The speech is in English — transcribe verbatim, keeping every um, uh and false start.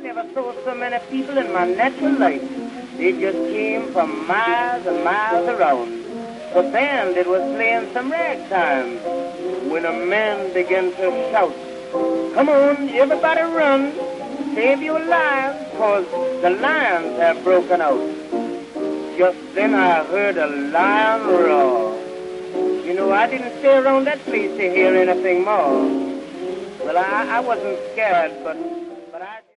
never saw so many people in my natural life. They just came from miles and miles around. The band that was playing some ragtime. When a man began to shout, "Come on, everybody run, save your lives, 'cause the lions have broken out." Just then I heard a lion roar. You know, I didn't stay around that place to hear anything more. Well, I, I wasn't scared, but, but I...